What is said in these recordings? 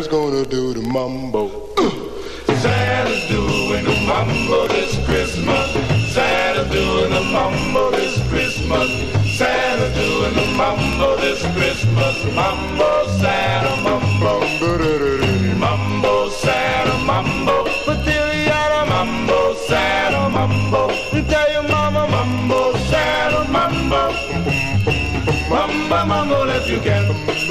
Santa's gonna do the mambo. Santa's doing the mambo this Christmas. Santa's doing the mambo this Christmas. Santa's doing the mambo this Christmas. Mambo, Santa, mambo. Mambo, Santa, mambo. Patiliana, mambo, Santa, mambo. Tell your mama, mambo, Santa, mambo. Mambo, mambo, if you can.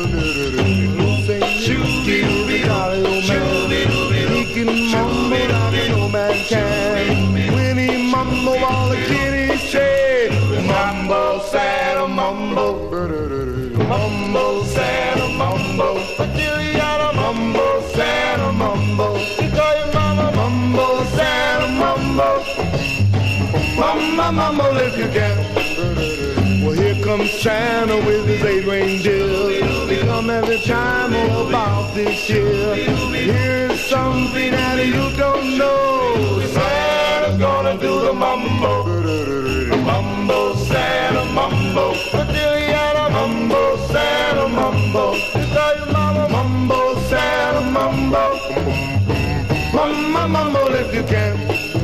Shooby-dooby-doo, shooby-dooby-doo, he can mumble like no man can. When he mumble, all the kiddies say, Mambo, Santa, mambo. Mambo, Santa, mambo. Patiliana, mambo, Santa, mambo. Call your mama, mambo, Santa, mambo. Mama, mambo, if you can. well, here comes Santa with his 8 reindeers. They come every time all about this year. Here's something that you don't know. Santa's gonna do the mambo. Mambo, Santa, mambo. Patiliana, mambo, Santa, mambo. Tell your mama, mambo, Santa, mambo. Mama, mambo, if you can.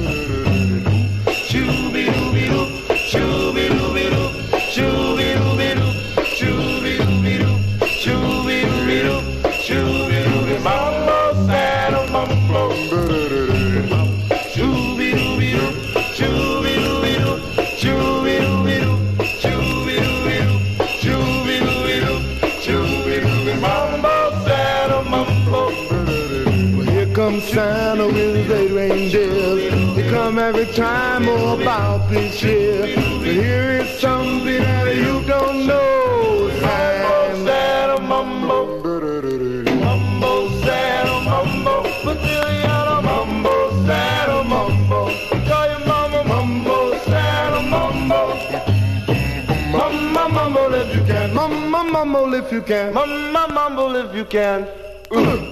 Shooby-dooby-doo, shooby-dooby-doo, shooby-dooby-doo, shooby-dooby-doo, shooby-dooby-doo, shooby-dooby, mambo, Santa, mambo. Shooby-dooby-doo, shooby-dooby-doo, shooby-dooby-doo, shooby-dooby-doo, shooby-dooby-doo, shooby-dooby, mambo, Santa, mambo. Well, here comes Santa with his 8 reindeers. They come every time all about this year. But here is something that you don't know. Santa, mambo. Mambo, Santa, mambo. Patiliana, mambo, Santa, mambo. Call your mama, mambo, Santa, mambo. Mama, mambo, if you can. Mama, mumble if you can. Mama, mambo, if you can.